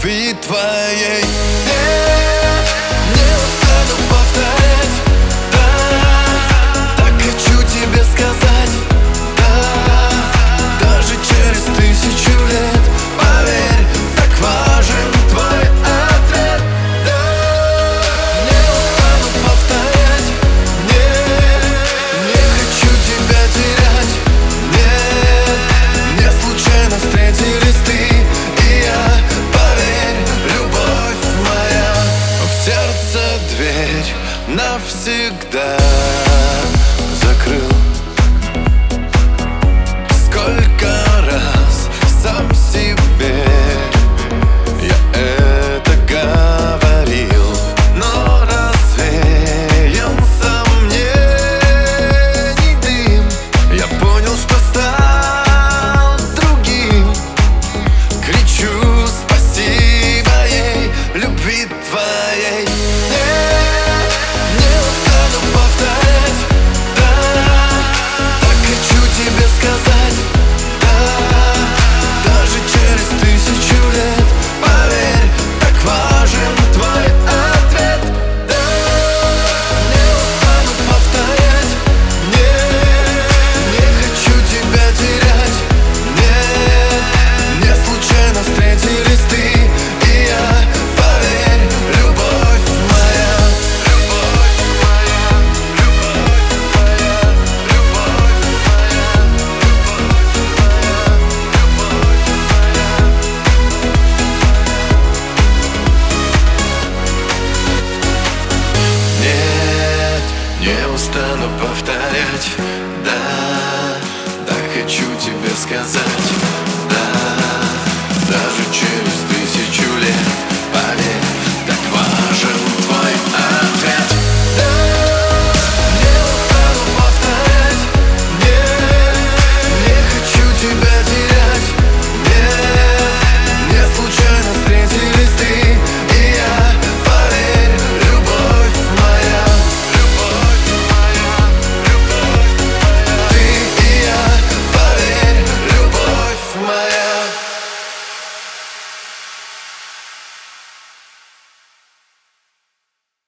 любви твоей. Не устану повторять, да, так хочу тебе сказать, да, даже через 1000 лет, поверь, так важен твой ответ, да. Не устану повторять, не хочу тебя терять, нет, не случайно встретились ты и я, поверь, любовь моя. В сердце дверь навсегда закрыл. Сколько раз сам себе я это говорил, но развеял сомнений дым. Я понял, что стал другим. Кричу спасибо ей, любви твоей. Не устану повторять, да, так хочу тебе сказать, да, даже через 1000 лет, поверь, так важен твой ответ, да. Не устану повторять, не хочу тебя терять, нет, не случайно встретились ты и я, поверь, любовь моя, любовь моя, любовь моя, любовь моя, нет, не устану повторять, да, так хочу тебе сказать.